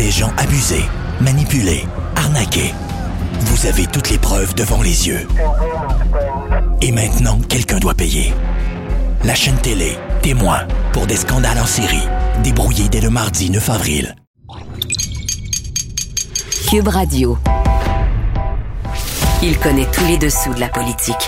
des gens abusés, manipulés, arnaqués. Vous avez toutes les preuves devant les yeux. Et maintenant, quelqu'un doit payer. La chaîne télé, témoin, pour des scandales en série, débrouillés dès le mardi 9 avril. Cube Radio. Il connaît tous les dessous de la politique.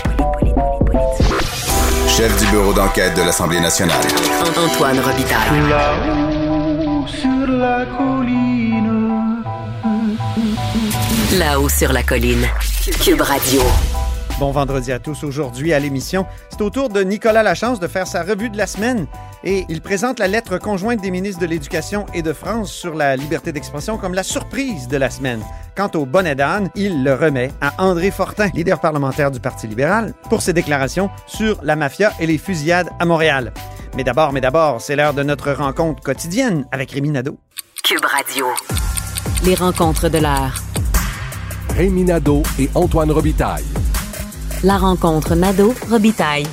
Chef du bureau d'enquête de l'Assemblée nationale. Antoine Robitaille. Là-haut sur la colline. Là-haut sur la colline. Cube Radio. Bon vendredi à tous. Aujourd'hui à l'émission, c'est au tour de Nicolas Lachance de faire sa revue de la semaine et il présente la lettre conjointe des ministres de l'Éducation et de France sur la liberté d'expression comme la surprise de la semaine. Quant au bonnet d'âne, il le remet à André Fortin, leader parlementaire du Parti libéral, pour ses déclarations sur la mafia et les fusillades à Montréal. Mais d'abord, c'est l'heure de notre rencontre quotidienne avec Rémi Nadeau. Cube Radio. Les rencontres de l'heure. Rémi Nadeau et Antoine Robitaille. La rencontre Nadeau-Robitaille.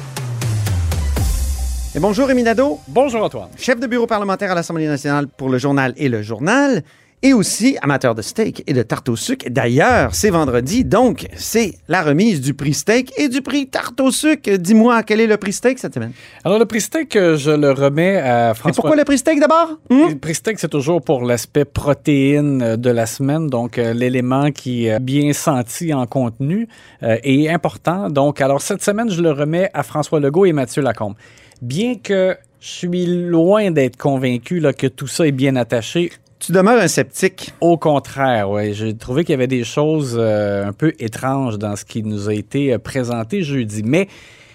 Et bonjour Rémi Nadeau. Bonjour Antoine. Chef de bureau parlementaire à l'Assemblée nationale pour le journal et le journal. Et aussi amateur de steak et de tarte au sucre. D'ailleurs, c'est vendredi, donc c'est la remise du prix steak et du prix tarte au sucre. Dis-moi, quel est le prix steak cette semaine? Alors, le prix steak, je le remets à François. Mais pourquoi le prix steak d'abord? Le prix steak, c'est toujours pour l'aspect protéine de la semaine. Donc, l'élément qui est bien senti en contenu est important. Donc, alors, cette semaine, je le remets à François Legault et Mathieu Lacombe. Bien que je suis loin d'être convaincu là, que tout ça est bien attaché. Tu demeures un sceptique. Au contraire, oui. J'ai trouvé qu'il y avait des choses un peu étranges dans ce qui nous a été présenté jeudi. Mais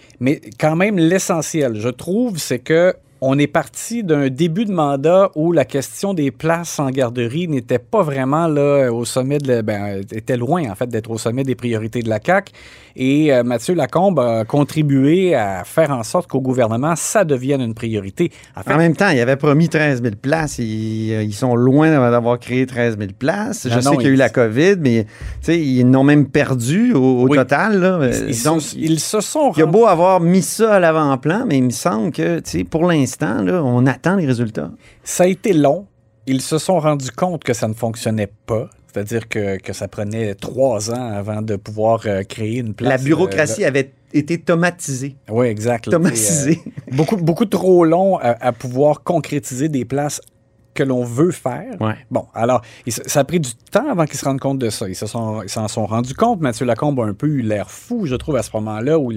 quand même, l'essentiel, je trouve, c'est que on est parti d'un début de mandat où la question des places en garderie n'était pas vraiment là au sommet était loin en fait d'être au sommet des priorités de la CAQ. Et Mathieu Lacombe a contribué à faire en sorte qu'au gouvernement, ça devienne une priorité. En même temps, il avait promis 13 000 places. Ils sont loin d'avoir créé 13 000 places. Je sais qu'il y a eu la COVID, mais ils n'ont même perdu au total. Là. Ils se sont Il y a beau avoir mis ça à l'avant-plan, mais il me semble que pour l'instant, là, on attend les résultats. Ça a été long. Ils se sont rendus compte que ça ne fonctionnait pas. C'est-à-dire que ça prenait 3 ans avant de pouvoir créer une place. La bureaucratie avait été tomatisée. Oui, exact. Tomatisée. Beaucoup trop long à pouvoir concrétiser des places que l'on veut faire. Ouais. Bon, alors, ça a pris du temps avant qu'ils se rendent compte de ça. Ils s'en sont rendus compte. Mathieu Lacombe a un peu eu l'air fou, je trouve, à ce moment-là, où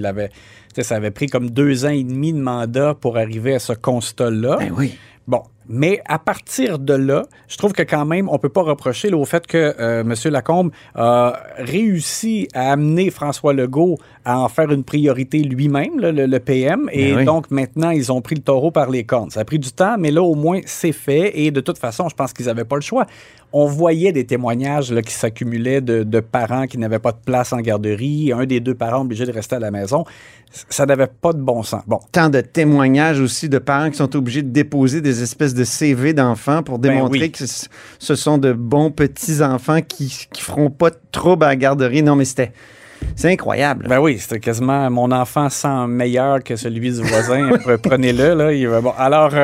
ça avait pris comme 2 ans et demi de mandat pour arriver à ce constat-là. Ben oui. Bon, mais à partir de là, je trouve que quand même, on ne peut pas reprocher au fait que M. Lacombe a réussi à amener François Legault à en faire une priorité lui-même, le PM, et donc maintenant, ils ont pris le taureau par les cornes. Ça a pris du temps, mais là, au moins, c'est fait, et de toute façon, je pense qu'ils n'avaient pas le choix. On voyait des témoignages là, qui s'accumulaient de parents qui n'avaient pas de place en garderie, un des 2 parents obligé de rester à la maison. Ça n'avait pas de bon sens. Bon. Tant de témoignages aussi de parents qui sont obligés de déposer des espèces de CV d'enfants pour démontrer que ce sont de bons petits-enfants qui feront pas de trouble à la garderie. Non, mais c'est incroyable. Ben oui, c'était quasiment mon enfant sent meilleur que celui du voisin. Prenez-le. Là. Bon, alors,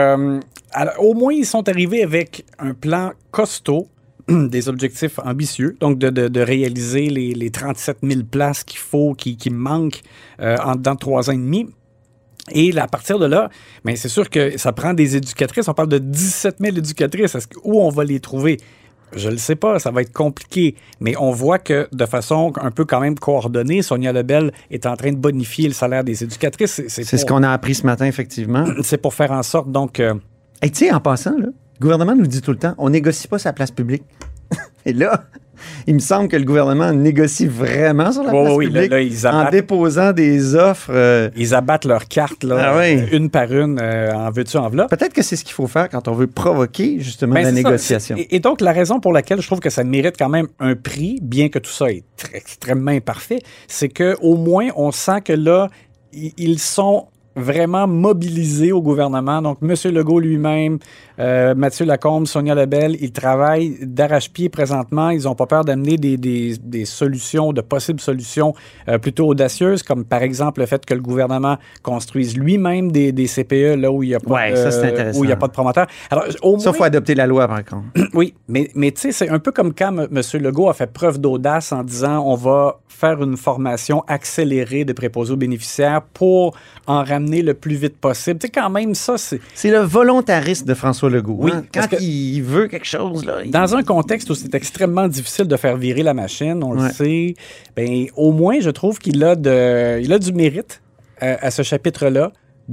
au moins, ils sont arrivés avec un plan costaud, des objectifs ambitieux, donc de réaliser les 37 000 places qu'il faut, qui manquent dans 3 ans et demi. Et à partir de là, ben c'est sûr que ça prend des éducatrices. On parle de 17 000 éducatrices. Où on va les trouver? Je le sais pas, ça va être compliqué. Mais on voit que de façon un peu quand même coordonnée, Sonia Lebel est en train de bonifier le salaire des éducatrices. C'est ce qu'on a appris ce matin, effectivement. C'est pour faire en sorte, donc... Et tu sais, en passant, là, le gouvernement nous dit tout le temps, on négocie pas sa place publique. Et là, il me semble que le gouvernement négocie vraiment sur la place publique en déposant des offres. Ils abattent leurs cartes là, une par une, en veux-tu, en voilà. Peut-être que c'est ce qu'il faut faire quand on veut provoquer justement la négociation. Et donc, la raison pour laquelle je trouve que ça mérite quand même un prix, bien que tout ça est extrêmement imparfait, c'est qu'au moins, on sent que là, ils sont vraiment mobilisés au gouvernement. Donc, M. Legault lui-même, Mathieu Lacombe, Sonia Lebel, ils travaillent d'arrache-pied présentement. Ils n'ont pas peur d'amener des solutions, de possibles solutions plutôt audacieuses, comme par exemple le fait que le gouvernement construise lui-même des CPE là où il n'y a pas de promoteur. Alors, au moins, ça, il faut adopter la loi, par contre. Oui, mais tu sais, c'est un peu comme quand M. Legault a fait preuve d'audace en disant on va faire une formation accélérée de préposés aux bénéficiaires pour en ramener le plus vite possible. Tu sais, quand même, ça, c'est... C'est le volontarisme de François Legault. Oui, hein? Quand il veut quelque chose, là... Dans un contexte où c'est extrêmement difficile de faire virer la machine, on le sait, bien, au moins, je trouve qu'il a du mérite à ce chapitre-là.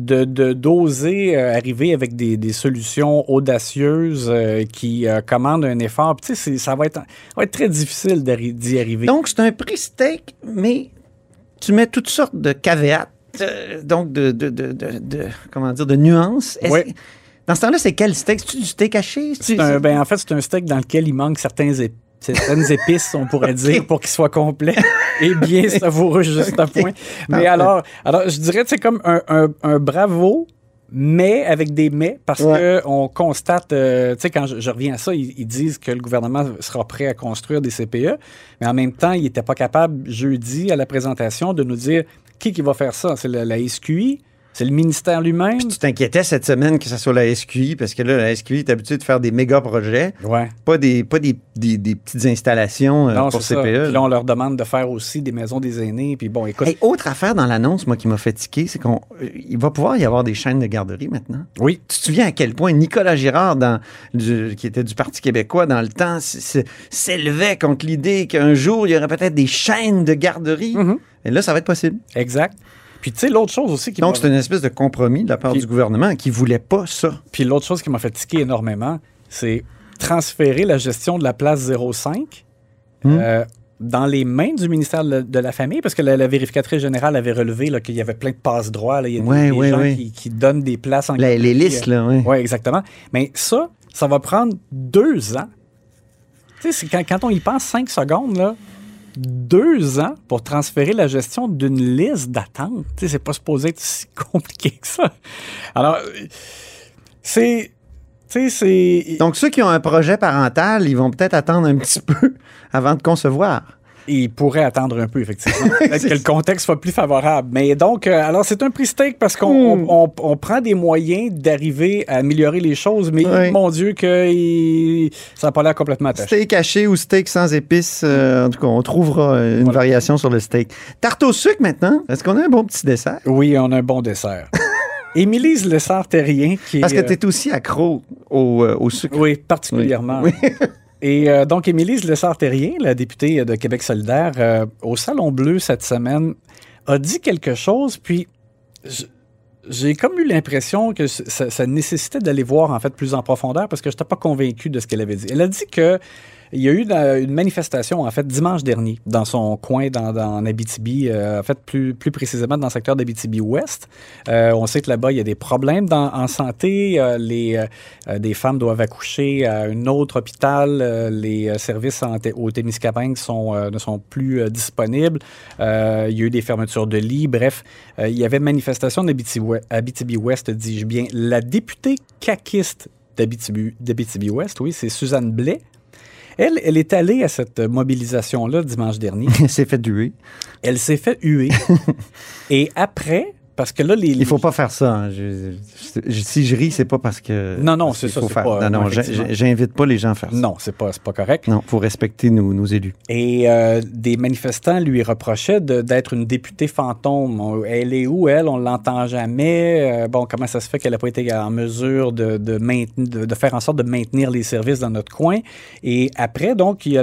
D'oser arriver avec des solutions audacieuses qui commandent un effort. Puis, tu sais, ça va être très difficile d'y arriver. Donc, c'est un prix steak, mais tu mets toutes sortes de caveats, donc comment dire, de nuances. Oui. Dans ce temps-là, c'est quel steak? C'est-tu du steak haché? En fait, c'est un steak dans lequel il manque certaines épices, on pourrait dire, pour qu'il soit complet et bien savoureux juste à point. Mais alors, je dirais, c'est comme un bravo, mais avec des mais, parce qu'on constate, tu sais, quand je reviens à ça, ils disent que le gouvernement sera prêt à construire des CPE, mais en même temps, il n'était pas capable, jeudi, à la présentation, de nous dire qui va faire ça. C'est la SQI? C'est le ministère lui-même. Puis tu t'inquiétais cette semaine que ce soit la SQI, parce que là, la SQI est habituée de faire des méga projets, pas des petites installations pour CPE. Puis là, on leur demande de faire aussi des maisons des aînés. Puis bon, écoute. Hey, autre affaire dans l'annonce, moi, qui m'a fait tiquer, c'est qu'il va pouvoir y avoir des chaînes de garderie maintenant. Oui. Tu te souviens à quel point Nicolas Girard, qui était du Parti québécois dans le temps, s'élevait contre l'idée qu'un jour, il y aurait peut-être des chaînes de garderie. Mm-hmm. Et là, ça va être possible. Exact. Puis, tu sais, l'autre chose aussi qui Donc, c'est une espèce de compromis de la part du gouvernement qui ne voulait pas ça. Puis, l'autre chose qui m'a fait tiquer énormément, c'est transférer la gestion de la place 05 dans les mains du ministère de la Famille, parce que la vérificatrice générale avait relevé là, qu'il y avait plein de passe-droits. Il y a des gens qui donnent des places en les listes, là, oui. Oui, exactement. Mais ça va prendre 2 ans. Tu sais, quand on y pense 5 secondes, là, 2 ans pour transférer la gestion d'une liste d'attente. Tu sais, c'est pas supposé être si compliqué que ça. Alors, c'est... Donc, ceux qui ont un projet parental, ils vont peut-être attendre un petit peu avant de concevoir. Ils pourraient attendre un peu, effectivement. Peut-être que le contexte soit plus favorable. Mais donc, alors, c'est un prix steak parce qu'on prend des moyens d'arriver à améliorer les choses, mais mon Dieu, que ça n'a pas l'air complètement attaché. Steak haché ou steak sans épices, en tout cas, on trouvera une variation sur le steak. Tarte au sucre maintenant. Est-ce qu'on a un bon petit dessert? Oui, on a un bon dessert. Émilise Lessard-Terrien qui... Parce que tu es aussi accro au sucre. Oui, particulièrement. Oui. Et donc, Émilise Lessard-Terrien, la députée de Québec solidaire, au Salon Bleu cette semaine, a dit quelque chose, puis j'ai comme eu l'impression que ça nécessitait d'aller voir, en fait, plus en profondeur, parce que je n'étais pas convaincu de ce qu'elle avait dit. Elle a dit que il y a eu une manifestation, en fait, dimanche dernier, dans son coin, dans Abitibi, en fait, plus précisément dans le secteur d'Abitibi-Ouest. On sait que là-bas, il y a des problèmes en santé. Des femmes doivent accoucher à un autre hôpital. Les services au Témiscamingue ne sont plus disponibles. Il y a eu des fermetures de lits. Bref, il y avait une manifestation d'Abitibi-Ouest, dis-je bien. La députée caquiste d'Abitibi-Ouest, oui, c'est Suzanne Blais. Elle est allée à cette mobilisation-là dimanche dernier. Elle s'est fait huer. Elle s'est fait huer. Et après, parce que là, il faut pas faire ça. Hein. Si je ris, c'est pas parce que... Non, c'est ça. Faut faire. Pas, non, j'invite pas les gens à faire ça. Non, c'est pas correct. Non, il faut respecter nos élus. Et des manifestants lui reprochaient d'être une députée fantôme. Elle est où, elle? On l'entend jamais. Comment ça se fait qu'elle n'a pas été en mesure de faire en sorte de maintenir les services dans notre coin? Et après, donc, il y a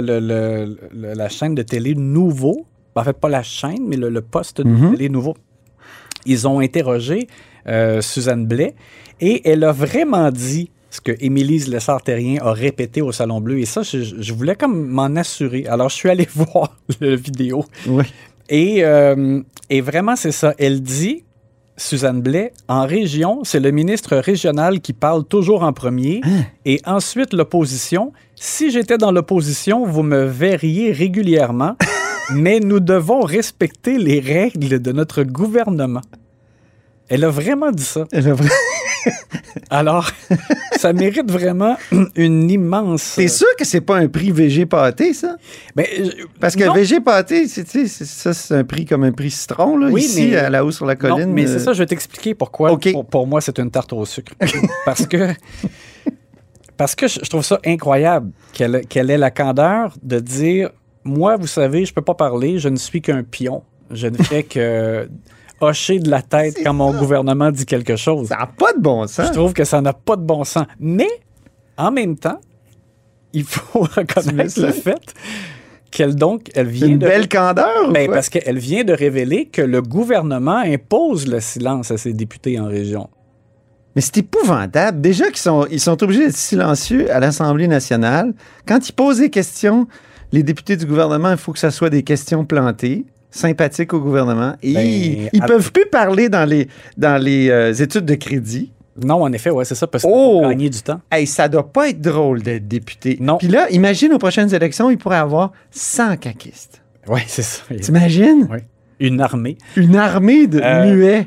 la chaîne de télé Nouveau. En fait, pas la chaîne, mais le poste de télé Nouveau. Ils ont interrogé Suzanne Blais et elle a vraiment dit ce que Émilise Lessard-Terrien a répété au Salon Bleu. Et ça, je voulais comme m'en assurer. Alors, je suis allé voir la vidéo. Oui. Et vraiment, c'est ça. Elle dit, Suzanne Blais, en région, c'est le ministre régional qui parle toujours en premier et ensuite l'opposition. Si j'étais dans l'opposition, vous me verriez régulièrement. Mais nous devons respecter les règles de notre gouvernement. Elle a vraiment dit ça. Alors, ça mérite vraiment une immense... T'es sûr que c'est pas un prix VG pâté, ça? Ben, Parce que non. VG pâté, c'est un prix comme un prix citron, là, Oui, ici, mais- à la haut sur la colline. Non, mais c'est ça, je vais t'expliquer pourquoi. OK. Pour moi, c'est une tarte au sucre. Parce que je trouve ça incroyable qu'elle ait la candeur de dire, moi, vous savez, je peux pas parler, je ne suis qu'un pion. Je ne fais que hocher de la tête quand mon gouvernement dit quelque chose. Ça n'a pas de bon sens. Je trouve que ça n'a pas de bon sens. Mais, en même temps, il faut reconnaître le fait qu'elle vient Une de... belle candeur, ou Ben, quoi? parce qu'elle vient de révéler que le gouvernement impose le silence à ses députés en région. Mais c'est épouvantable. Déjà qu'ils sont obligés d'être silencieux à l'Assemblée nationale. Quand ils posent des questions, les députés du gouvernement, il faut que ça soit des questions plantées, sympathiques au gouvernement. Et Ben, ils peuvent plus parler dans les études de crédit. Non, en effet, ouais, c'est ça, parce qu'il Oh! faut gagner du temps. Hey, ça doit pas être drôle d'être député. Non. Puis là, imagine aux prochaines élections, il pourrait avoir 100 caquistes. Oui, c'est ça. T'imagines? Ouais. Une armée. Une armée de muets.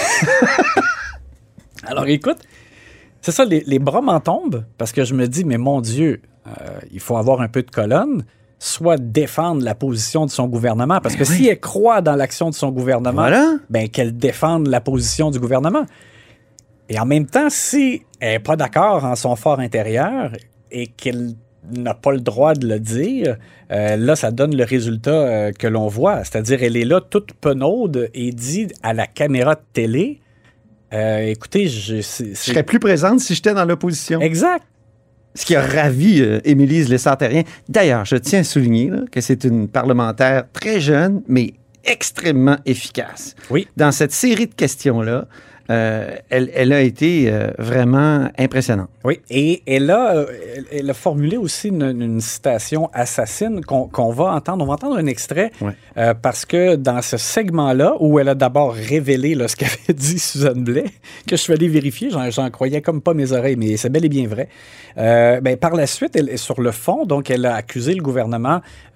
Alors, écoute, c'est ça, les bras m'en tombent, parce que je me dis, mais mon Dieu, il faut avoir un peu de colonne, soit défendre la position de son gouvernement, parce que si elle croit dans l'action de son gouvernement, Voilà. ben qu'elle défende la position du gouvernement. Et en même temps, si elle n'est pas d'accord en son fort intérieur et qu'elle n'a pas le droit de le dire, là, ça donne le résultat que l'on voit. C'est-à-dire, elle est là toute penaude et dit à la caméra de télé, écoutez, Je serais plus présente si j'étais dans l'opposition. Exact. Ce qui a ravi Émilie Lessard-Terrien. D'ailleurs, je tiens à souligner là, que c'est une parlementaire très jeune, mais extrêmement efficace. Oui. Dans cette série de questions-là, elle a été vraiment impressionnante. Oui, et elle a formulé aussi une citation assassine qu'on va entendre. On va entendre un extrait parce que dans ce segment-là, où elle a d'abord révélé là, ce qu'avait dit Suzanne Blais, que je suis allé vérifier, j'en croyais comme pas mes oreilles, mais c'est bel et bien vrai. Par la suite, elle est sur le fond, donc elle a accusé le gouvernement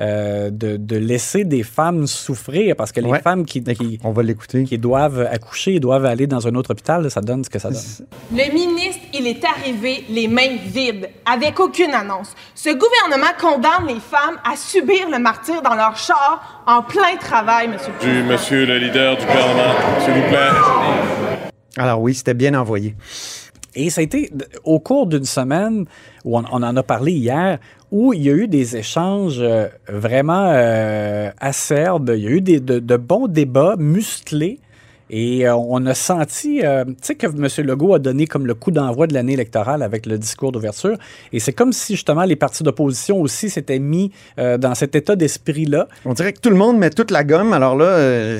de laisser des femmes souffrir parce que les femmes On va l'écouter. qui doivent accoucher, doivent aller dans un autre hôpital, là, ça donne ce que ça donne. Le ministre, il est arrivé les mains vides, avec aucune annonce. Ce gouvernement condamne les femmes à subir le martyre dans leur char en plein travail, monsieur le président. Monsieur le leader du gouvernement, s'il vous plaît. Alors oui, c'était bien envoyé. Et ça a été au cours d'une semaine, où on en a parlé hier, où il y a eu des échanges vraiment acerbes, il y a eu de bons débats musclés, et on a senti, tu sais, que M. Legault a donné comme le coup d'envoi de l'année électorale avec le discours d'ouverture, et c'est comme si justement les partis d'opposition aussi s'étaient mis dans cet état d'esprit-là. On dirait que tout le monde met toute la gomme, alors là,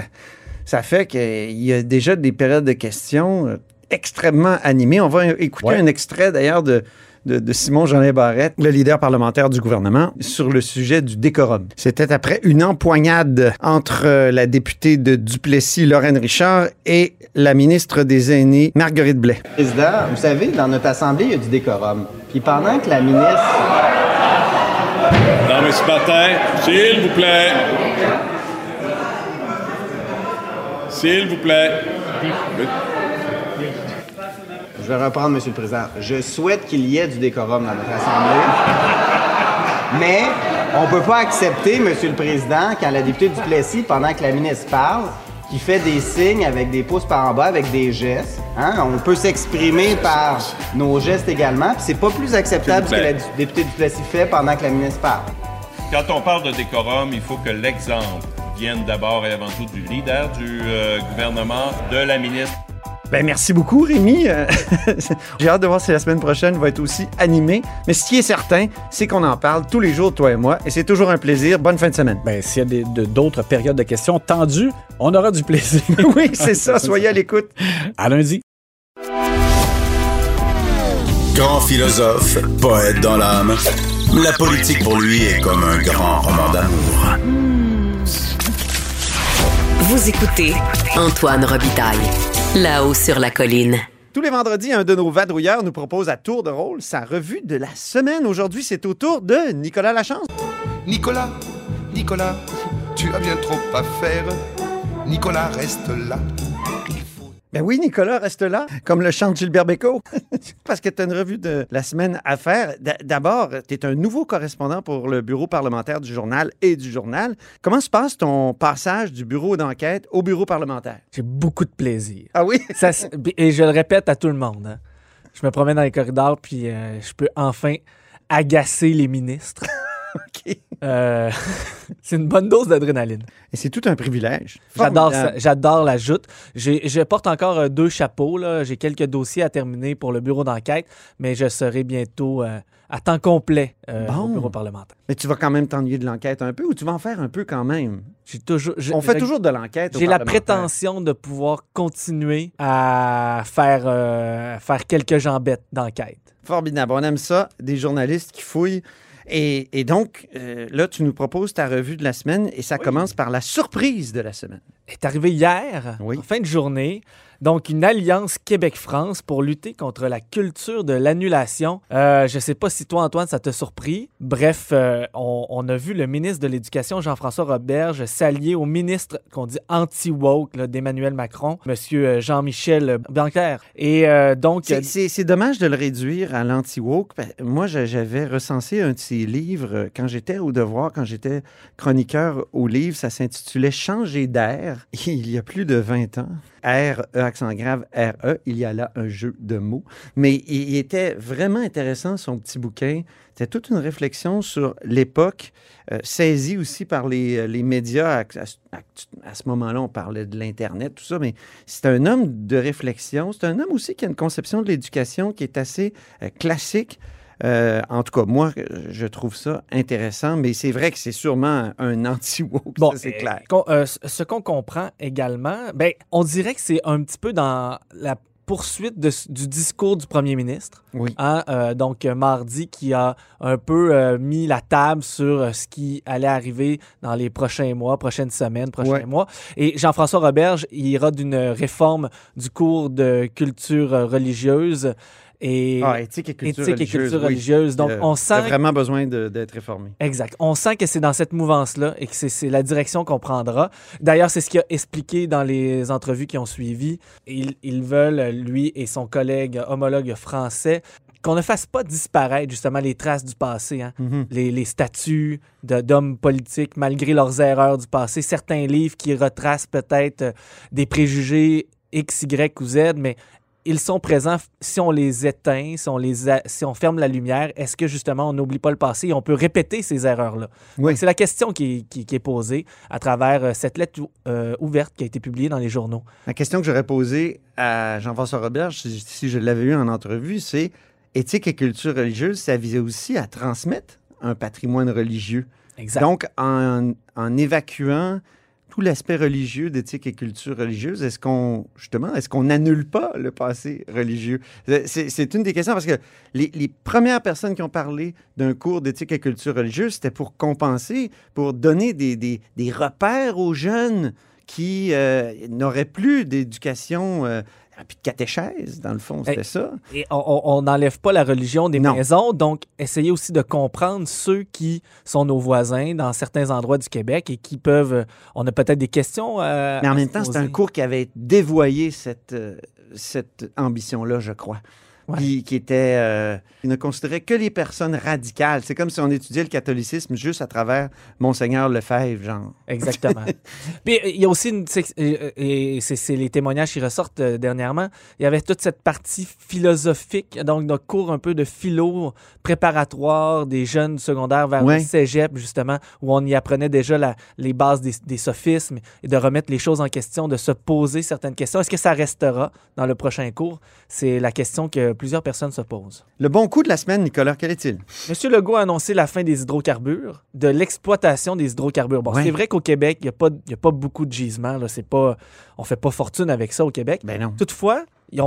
ça fait qu'il y a déjà des périodes de questions extrêmement animées. On va écouter un extrait d'ailleurs de Simon-Jeanin Barrette, le leader parlementaire du gouvernement, sur le sujet du décorum. C'était après une empoignade entre la députée de Duplessis, Lorraine Richard, et la ministre des Aînés, Marguerite Blais. Président, vous savez, dans notre assemblée, il y a du décorum. Puis pendant que la ministre... Non, mais ce matin, s'il vous plaît. S'il vous plaît. Je vais reprendre, Monsieur le Président. Je souhaite qu'il y ait du décorum dans notre assemblée. Mais on ne peut pas accepter, Monsieur le Président, quand la députée Duplessis, pendant que la ministre parle, qui fait des signes avec des pouces par en bas, avec des gestes. Hein? On peut s'exprimer par nos gestes également. Puis c'est pas plus acceptable ce que la députée Duplessis fait pendant que la ministre parle. Quand on parle de décorum, il faut que l'exemple vienne d'abord et avant tout du leader du gouvernement, de la ministre. Ben, merci beaucoup, Rémi. J'ai hâte de voir si la semaine prochaine va être aussi animée. Mais ce qui est certain, c'est qu'on en parle tous les jours, toi et moi, et c'est toujours un plaisir. Bonne fin de semaine. Ben, s'il y a d'autres périodes de questions tendues, on aura du plaisir. Oui, c'est ça. Soyez à l'écoute. À lundi. Grand philosophe, poète dans l'âme, la politique pour lui est comme un grand roman d'amour. Vous écoutez Antoine Robitaille, là-haut sur la colline. Tous les vendredis, un de nos vadrouilleurs nous propose à tour de rôle sa revue de la semaine. Aujourd'hui, c'est au tour de Nicolas Lachance. Nicolas, tu as bien trop à faire. Nicolas, reste là. Ben oui, Nicolas, reste là, comme le chante Gilbert Bécaud, parce que tu as une revue de la semaine à faire. D'abord, tu es un nouveau correspondant pour le bureau parlementaire du journal et du journal. Comment se passe ton passage du bureau d'enquête au bureau parlementaire? J'ai beaucoup de plaisir. Ah oui? Et je le répète à tout le monde. Hein. Je me promène dans les corridors, puis je peux enfin agacer les ministres. OK. C'est une bonne dose d'adrénaline. Et c'est tout un privilège. J'adore la joute. Je porte encore 2 chapeaux. Là. J'ai quelques dossiers à terminer pour le bureau d'enquête, mais je serai bientôt à temps complet au bureau parlementaire. Mais tu vas quand même t'ennuyer de l'enquête un peu ou tu vas en faire un peu quand même? On fait toujours de l'enquête. J'ai la prétention de pouvoir continuer à faire quelques jambettes d'enquête. Formidable. On aime ça, des journalistes qui fouillent. Et donc, là, tu nous proposes ta revue de la semaine et ça commence par la surprise de la semaine. Est arrivé hier, en fin de journée, donc une alliance Québec-France pour lutter contre la culture de l'annulation. Je ne sais pas si toi, Antoine, ça t'a surpris. Bref, on a vu le ministre de l'Éducation, Jean-François Roberge, s'allier au ministre qu'on dit anti-woke d'Emmanuel Macron, M. Jean-Michel Blanquer. Et donc... C'est dommage de le réduire à l'anti-woke. Moi, j'avais recensé un de ses livres quand j'étais au Devoir, quand j'étais chroniqueur au livre. Ça s'intitulait « Changer d'air ». Il y a plus de 20 ans. R, E, accent grave, R-E. Il y a là un jeu de mots. Mais il était vraiment intéressant, son petit bouquin. C'était toute une réflexion sur l'époque, saisie aussi par les médias. À ce moment-là, on parlait de l'Internet, tout ça, mais c'est un homme de réflexion. C'est un homme aussi qui a une conception de l'éducation qui est assez classique. En tout cas, moi, je trouve ça intéressant, mais c'est vrai que c'est sûrement un anti-woke, ça, c'est clair. Ce qu'on comprend également, on dirait que c'est un petit peu dans la poursuite du discours du premier ministre. Oui. Donc, mardi, qui a un peu mis la table sur ce qui allait arriver dans les prochains mois, prochaines semaines, prochains mois. Et Jean-François Roberge, il ira d'une réforme du cours de culture religieuse. Éthique et culture religieuse. Donc, on sent... Il a vraiment besoin d'être réformé. Exact. On sent que c'est dans cette mouvance-là et que c'est la direction qu'on prendra. D'ailleurs, c'est ce qu'il a expliqué dans les entrevues qui ont suivi. Ils veulent, lui et son collègue homologue français, qu'on ne fasse pas disparaître justement les traces du passé, hein? Les statuts d'hommes politiques malgré leurs erreurs du passé, certains livres qui retracent peut-être des préjugés X, Y ou Z, mais ils sont présents. Si on les éteint, si on ferme la lumière, est-ce que justement on n'oublie pas le passé et on peut répéter ces erreurs-là? Oui. C'est la question qui est posée à travers cette lettre ouverte qui a été publiée dans les journaux. La question que j'aurais posée à Jean-François Roberge, si je l'avais eu en entrevue, c'est éthique et culture religieuse, ça visait aussi à transmettre un patrimoine religieux. Exact. Donc, en évacuant tout l'aspect religieux d'éthique et culture religieuse, est-ce qu'on n'annule pas le passé religieux? C'est une des questions parce que les premières personnes qui ont parlé d'un cours d'éthique et culture religieuse, c'était pour compenser, pour donner des repères aux jeunes qui n'auraient plus d'éducation puis de catéchèse, dans le fond, c'était ça. Et on n'enlève pas la religion des maisons, donc essayez aussi de comprendre ceux qui sont nos voisins dans certains endroits du Québec et qui peuvent... On a peut-être des questions mais en même temps, c'est un cours qui avait dévoyé cette ambition-là, je crois. Qui était... il ne considérait que les personnes radicales. C'est comme si on étudiait le catholicisme juste à travers Monseigneur Lefebvre, genre. Exactement. Puis il y a aussi, et c'est les témoignages qui ressortent dernièrement, il y avait toute cette partie philosophique, donc notre cours un peu de philo préparatoire des jeunes secondaires vers le cégep, justement, où on y apprenait déjà les bases des sophismes et de remettre les choses en question, de se poser certaines questions. Est-ce que ça restera dans le prochain cours? C'est la question que plusieurs personnes se posent. Le bon coup de la semaine, Nicolas, quel est-il? M. Legault a annoncé la fin des hydrocarbures, de l'exploitation des hydrocarbures. Bon, c'est vrai qu'au Québec, il n'y a pas beaucoup de gisements. Là. On ne fait pas fortune avec ça au Québec. Ben non. Toutefois,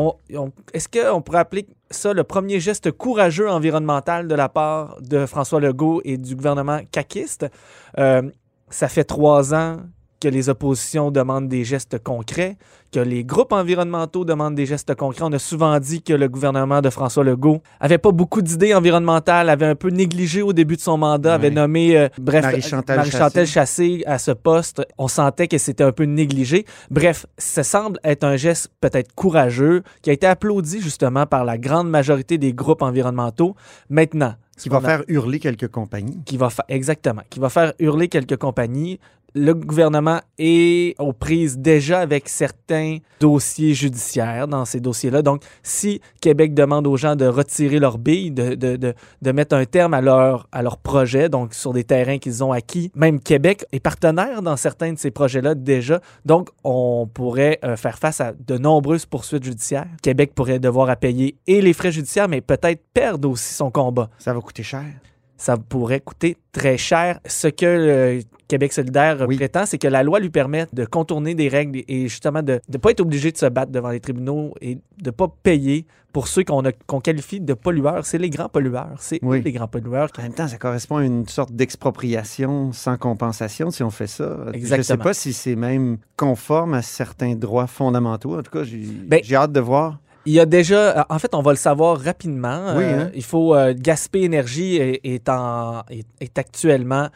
est-ce qu'on pourrait appeler ça le premier geste courageux environnemental de la part de François Legault et du gouvernement caquiste? Ça fait 3 ans que les oppositions demandent des gestes concrets, que les groupes environnementaux demandent des gestes concrets. On a souvent dit que le gouvernement de François Legault avait pas beaucoup d'idées environnementales, avait un peu négligé au début de son mandat, avait nommé, Marie-Chantal Chassé à ce poste. On sentait que c'était un peu négligé. Bref, ça semble être un geste peut-être courageux, qui a été applaudi justement par la grande majorité des groupes environnementaux. Maintenant, qui va faire hurler quelques compagnies. Exactement. Qui va faire hurler quelques compagnies. Le gouvernement est aux prises déjà avec certains dossiers judiciaires dans ces dossiers-là. Donc, si Québec demande aux gens de retirer leurs billes, de mettre un terme à leur projet, donc sur des terrains qu'ils ont acquis, même Québec est partenaire dans certains de ces projets-là déjà. Donc, on pourrait faire face à de nombreuses poursuites judiciaires. Québec pourrait devoir à payer et les frais judiciaires, mais peut-être perdre aussi son combat. Ça va coûter cher. Ça pourrait coûter très cher. Ce que Québec solidaire prétend, c'est que la loi lui permet de contourner des règles et justement de ne pas être obligé de se battre devant les tribunaux et de ne pas payer pour ceux qu'on qualifie de pollueurs. C'est les grands pollueurs. C'est les grands pollueurs. En même temps, ça correspond à une sorte d'expropriation sans compensation si on fait ça. Exactement. Je ne sais pas si c'est même conforme à certains droits fondamentaux. En tout cas, j'ai hâte de voir. Il y a déjà, en fait, on va le savoir rapidement. Oui, hein? Il faut Gaspé Énergie est actuellement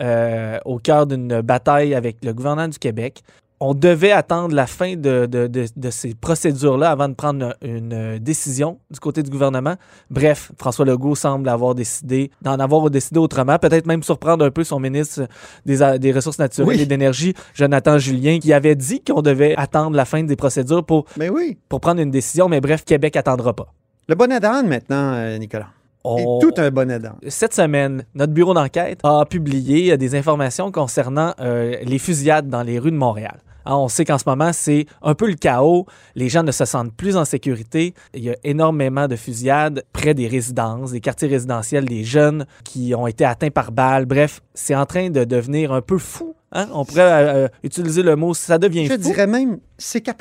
au cœur d'une bataille avec le gouvernement du Québec. On devait attendre la fin de ces procédures-là avant de prendre une décision du côté du gouvernement. Bref, François Legault semble avoir décidé d'en avoir décidé autrement, peut-être même surprendre un peu son ministre des Ressources naturelles et d'énergie, Jonathan Julien, qui avait dit qu'on devait attendre la fin des procédures pour prendre une décision. Mais bref, Québec attendra pas. Le bonnet d'âne maintenant, Nicolas. Et tout un bonnet d'âne. Cette semaine, notre bureau d'enquête a publié des informations concernant les fusillades dans les rues de Montréal. On sait qu'en ce moment, c'est un peu le chaos. Les gens ne se sentent plus en sécurité. Il y a énormément de fusillades près des résidences, des quartiers résidentiels, des jeunes qui ont été atteints par balles. Bref, c'est en train de devenir un peu fou. On pourrait utiliser le mot « ça devient fou ». Je dirais même « c'est capotant ».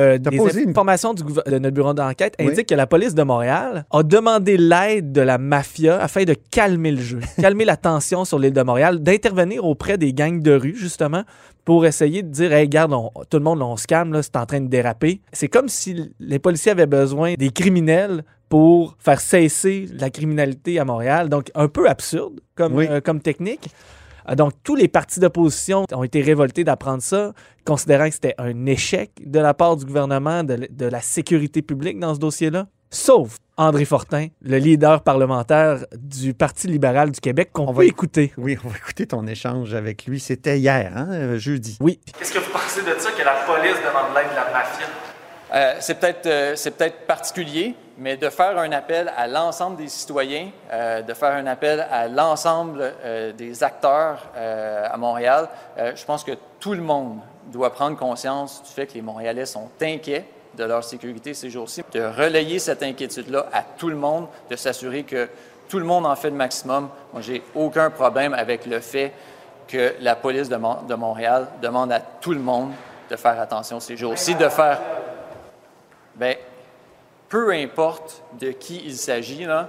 Des informations de notre bureau d'enquête indiquent que la police de Montréal a demandé l'aide de la mafia afin de calmer le jeu, calmer la tension sur l'île de Montréal, d'intervenir auprès des gangs de rue, justement, pour essayer de dire « Hey, regarde, tout le monde, on se calme, là, c'est en train de déraper ». C'est comme si les policiers avaient besoin des criminels pour faire cesser la criminalité à Montréal. Donc, un peu absurde comme technique. Donc, tous les partis d'opposition ont été révoltés d'apprendre ça, considérant que c'était un échec de la part du gouvernement de la sécurité publique dans ce dossier-là. Sauf André Fortin, le leader parlementaire du Parti libéral du Québec, qu'on va écouter. Oui, on va écouter ton échange avec lui. C'était hier, jeudi. Oui. Qu'est-ce que vous pensez de ça, que la police demande l'aide de la mafia? C'est peut-être particulier, mais de faire un appel à l'ensemble des citoyens, de faire un appel à l'ensemble des acteurs à Montréal, je pense que tout le monde doit prendre conscience du fait que les Montréalais sont inquiets de leur sécurité ces jours-ci, de relayer cette inquiétude-là à tout le monde, de s'assurer que tout le monde en fait le maximum. Moi, j'ai aucun problème avec le fait que la police de Montréal demande à tout le monde de faire attention ces jours-ci, de faire... Bien, peu importe de qui il s'agit, là,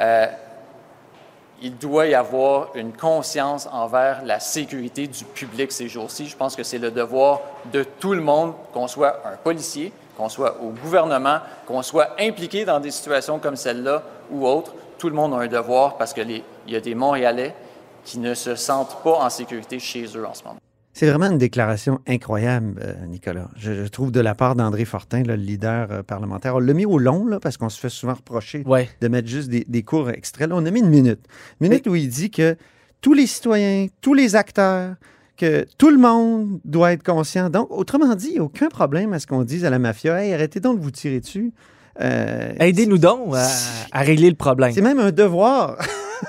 il doit y avoir une conscience envers la sécurité du public ces jours-ci. Je pense que c'est le devoir de tout le monde, qu'on soit un policier, qu'on soit au gouvernement, qu'on soit impliqué dans des situations comme celle-là ou autres. Tout le monde a un devoir parce qu'il y a des Montréalais qui ne se sentent pas en sécurité chez eux en ce moment. C'est vraiment une déclaration incroyable, Nicolas. Je trouve de la part d'André Fortin, le leader parlementaire. On l'a mis au long, là, parce qu'on se fait souvent reprocher de mettre juste des courts extraits. Là, on a mis une minute. Où il dit que tous les citoyens, tous les acteurs, que tout le monde doit être conscient. Donc, autrement dit, il n'y a aucun problème à ce qu'on dise à la mafia « Hey, arrêtez donc de vous tirer dessus. » Aidez-nous donc à régler le problème. C'est même un devoir.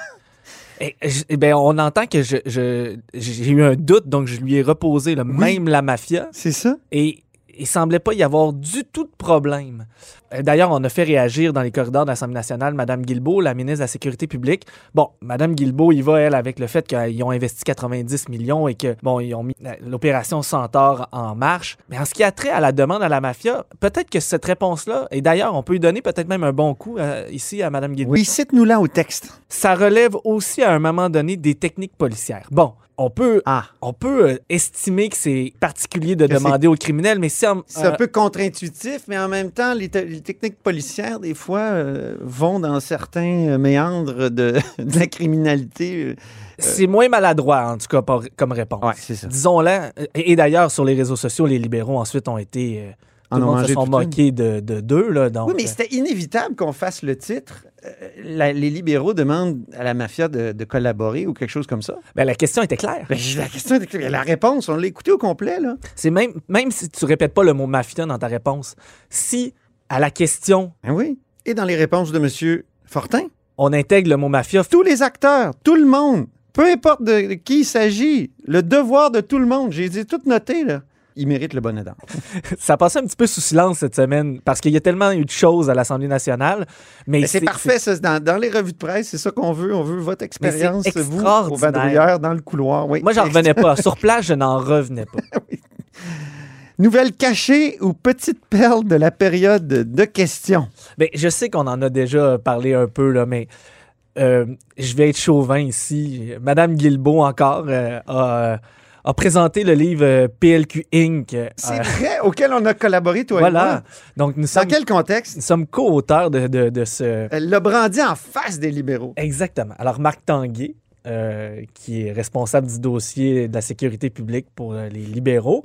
On entend que j'ai eu un doute, donc je lui ai reposé même la mafia. C'est ça. Et il semblait pas y avoir du tout de problème. D'ailleurs, on a fait réagir dans les corridors de l'Assemblée nationale Mme Guilbeault, la ministre de la Sécurité publique. Bon, Mme Guilbeault, il va, elle, avec le fait qu'ils ont investi 90 millions et que, ils ont mis l'opération Centaure en marche. Mais en ce qui a trait à la demande à la mafia, peut-être que cette réponse-là, et d'ailleurs, on peut lui donner peut-être même un bon coup ici à Mme Guilbeault. Oui, cite-nous là au texte. Ça relève aussi à un moment donné des techniques policières. Bon, on peut estimer que c'est particulier de demander aux criminels, mais c'est un peu contre-intuitif, mais en même temps, les techniques policières, des fois, vont dans certains méandres de la criminalité. C'est moins maladroit, en tout cas, comme réponse. Ouais, c'est ça. Disons-le. Et d'ailleurs, sur les réseaux sociaux, les libéraux ensuite ont été... tout le monde se sont moqués de d'eux. Là, donc, oui, mais c'était inévitable qu'on fasse le titre. Les libéraux demandent à la mafia de collaborer ou quelque chose comme ça. Ben, la question était claire. La question était claire. La réponse, on l'a écoutée au complet. Là. C'est même si tu répètes pas le mot mafia dans ta réponse, si à la question... Ben oui. Et dans les réponses de M. Fortin, on intègre le mot mafia. Tous les acteurs, tout le monde, peu importe de qui il s'agit, le devoir de tout le monde, j'ai dit tout noté, là. Il mérite le bonnet d'or. Ça passait un petit peu sous silence cette semaine parce qu'il y a tellement eu de choses à l'Assemblée nationale. Mais c'est parfait, ça. Dans les revues de presse, c'est ça qu'on veut. On veut votre expérience, vous, au vadrouilleur, dans le couloir. Oui. Moi, j'en revenais pas. Sur place, je n'en revenais pas. Oui. Nouvelle cachée ou petite perle de la période de questions? Bien, je sais qu'on en a déjà parlé un peu, là, mais je vais être chauvin ici. Madame Guilbeault, encore, a présenté le livre PLQ Inc. C'est vrai, auquel on a collaboré, toi et moi. Donc, dans quel contexte? Nous sommes co-auteurs de ce... Elle l'a brandi en face des libéraux. Exactement. Alors, Marc Tanguay, qui est responsable du dossier de la sécurité publique pour les libéraux,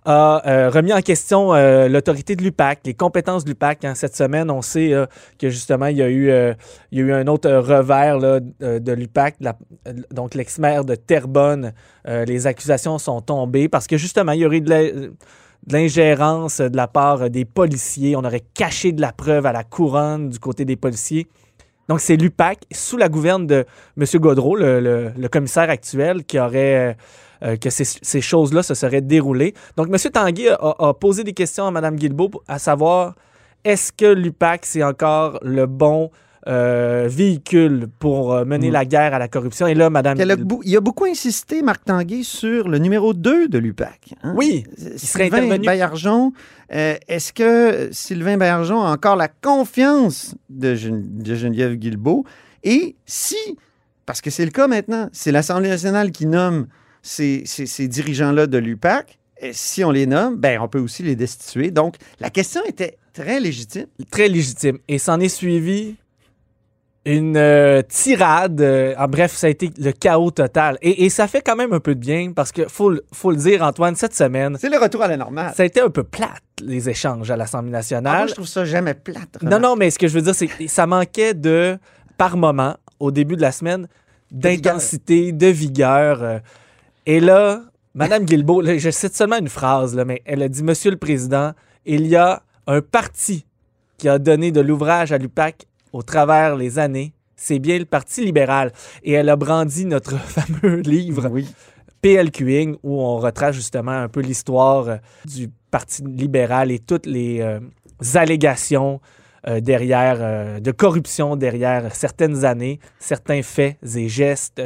a remis en question l'autorité de l'UPAC, les compétences de l'UPAC. Hein. Cette semaine, on sait que justement, il y a eu un autre revers là, de l'UPAC, donc l'ex-maire de Terrebonne. Les accusations sont tombées parce que justement, il y aurait de l'ingérence de la part des policiers. On aurait caché de la preuve à la couronne du côté des policiers. Donc, c'est l'UPAC, sous la gouverne de M. Gaudreault, le commissaire actuel, qui aurait que ces choses-là se seraient déroulées. Donc, M. Tanguay a posé des questions à Mme Guilbeault, à savoir, est-ce que l'UPAC, c'est encore le bon véhicule pour mener la guerre à la corruption? Et là, Mme Guilbeault... Il a beaucoup insisté, Marc Tanguay, sur le numéro 2 de l'UPAC. Hein? Oui, il serait intervenu. Baillargeon, est-ce que Sylvain Baillargeon a encore la confiance de Geneviève Guilbeault? Et si, parce que c'est le cas maintenant, c'est l'Assemblée nationale qui nomme ces dirigeants-là de l'UPAC, et si on les nomme, ben on peut aussi les destituer. Donc, la question était très légitime. Très légitime. Et s'en est suivi une tirade. En bref, ça a été le chaos total. Et ça fait quand même un peu de bien parce que, faut le dire, Antoine, cette semaine... C'est le retour à la normale. Ça a été un peu plate, les échanges à l'Assemblée nationale. Moi, je trouve ça jamais plate. Non, mais ce que je veux dire, c'est que ça manquait par moment, au début de la semaine, d'intensité, de vigueur. Et là, Mme Guilbeault, là, je cite seulement une phrase, là, mais elle a dit « Monsieur le Président, il y a un parti qui a donné de l'ouvrage à l'UPAC au travers les années, c'est bien le Parti libéral. » Et elle a brandi notre fameux livre PLQ Inc., où on retrace justement un peu l'histoire du Parti libéral et toutes les allégations derrière, de corruption derrière certaines années, certains faits et gestes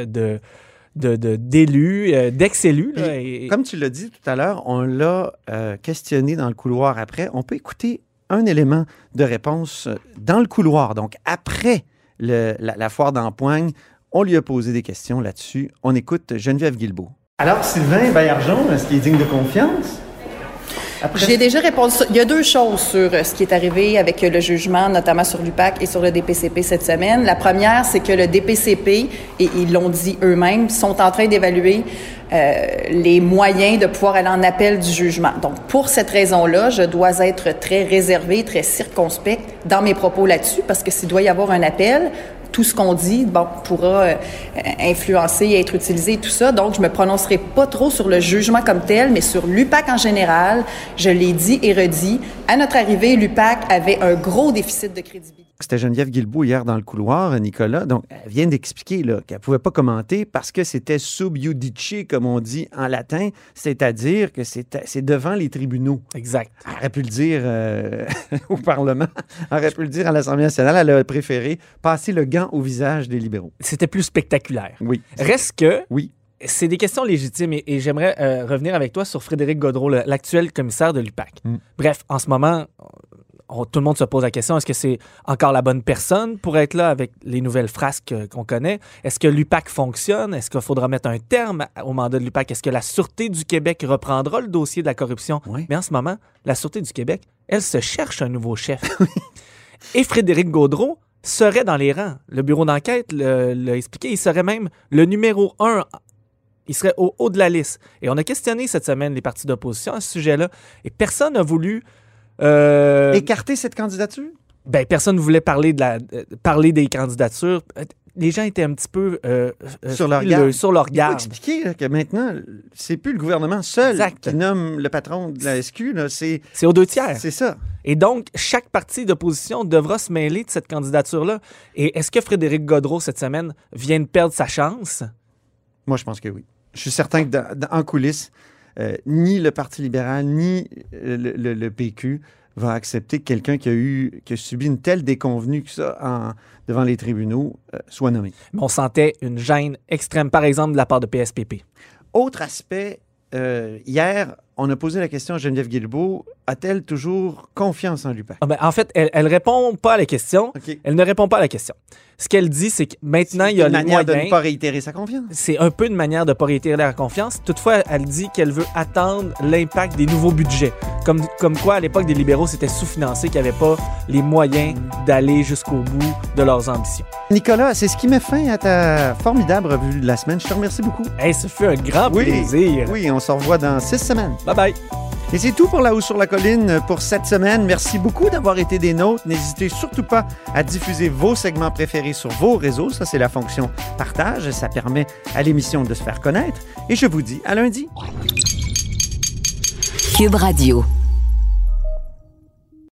d'élus, d'ex-élus. Là, et... Comme tu l'as dit tout à l'heure, on l'a questionné dans le couloir après. On peut écouter un élément de réponse dans le couloir. Donc, après la foire d'Empoigne, on lui a posé des questions là-dessus. On écoute Geneviève Guilbeault. Alors, Sylvain Baillargeon, est-ce qu'il est digne de confiance? J'ai déjà répondu. Il y a deux choses sur ce qui est arrivé avec le jugement, notamment sur l'UPAC et sur le DPCP cette semaine. La première, c'est que le DPCP, et ils l'ont dit eux-mêmes, sont en train d'évaluer les moyens de pouvoir aller en appel du jugement. Donc, pour cette raison-là, je dois être très réservée, très circonspecte dans mes propos là-dessus, parce que s'il doit y avoir un appel, tout ce qu'on dit, pourra influencer et être utilisé, tout ça. Donc, je me prononcerai pas trop sur le jugement comme tel, mais sur l'UPAC en général. Je l'ai dit et redit. À notre arrivée, l'UPAC avait un gros déficit de crédibilité. C'était Geneviève Guilbeault hier dans le couloir, Nicolas. Donc, elle vient d'expliquer qu'elle ne pouvait pas commenter parce que c'était sub iudice, comme on dit en latin, c'est-à-dire que c'est devant les tribunaux. Exact. Elle aurait pu le dire au Parlement, elle aurait pu le dire à l'Assemblée nationale. Elle a préféré passer le gant au visage des libéraux. C'était plus spectaculaire. Oui. Reste que... Oui. C'est des questions légitimes et j'aimerais revenir avec toi sur Frédéric Gaudreault, l'actuel commissaire de l'UPAC. Bref, en ce moment, tout le monde se pose la question, est-ce que c'est encore la bonne personne pour être là avec les nouvelles frasques qu'on connaît? Est-ce que l'UPAC fonctionne? Est-ce qu'il faudra mettre un terme au mandat de l'UPAC? Est-ce que la Sûreté du Québec reprendra le dossier de la corruption? Oui. Mais en ce moment, la Sûreté du Québec, elle se cherche un nouveau chef. Et Frédéric Gaudreault serait dans les rangs. Le bureau d'enquête l'a expliqué. Il serait même le numéro 1. Il serait au haut de la liste. Et on a questionné cette semaine les partis d'opposition à ce sujet-là. Et personne n'a voulu... écarter cette candidature? Ben, personne ne voulait parler des candidatures. Les gens étaient un petit peu sur leur garde. Sur leur garde. Il faut expliquer là, que maintenant, c'est plus le gouvernement seul qui nomme le patron de la SQ. Là. C'est aux 2/3. C'est ça. Et donc, chaque parti d'opposition devra se mêler de cette candidature-là. Et est-ce que Frédéric Gaudreault, cette semaine, vient de perdre sa chance? Moi, je pense que oui. Je suis certain qu'en coulisses, ni le Parti libéral, ni le PQ va accepter que quelqu'un qui a subi une telle déconvenue que ça devant les tribunaux soit nommé. Mais on sentait une gêne extrême, par exemple, de la part de PSPP. Autre aspect, hier, on a posé la question à Geneviève Guilbeault, a-t-elle toujours confiance en l'UPAC? En fait, elle répond pas à la question. Okay. Elle ne répond pas à la question. Ce qu'elle dit, c'est que maintenant, il y a les moyens... C'est une manière de ne pas réitérer sa confiance. C'est un peu une manière de ne pas réitérer la confiance. Toutefois, elle dit qu'elle veut attendre l'impact des nouveaux budgets. Comme quoi, à l'époque des libéraux, c'était sous-financé, qu'ils n'avaient pas les moyens d'aller jusqu'au bout de leurs ambitions. Nicolas, c'est ce qui met fin à ta formidable revue de la semaine. Je te remercie beaucoup. Hey, ça fait un grand plaisir. Oui, on se revoit dans 6 semaines. Bye-bye. Et c'est tout pour La Haut sur la Colline pour cette semaine. Merci beaucoup d'avoir été des nôtres. N'hésitez surtout pas à diffuser vos segments préférés sur vos réseaux. Ça, c'est la fonction partage. Ça permet à l'émission de se faire connaître. Et je vous dis à lundi. Cube Radio.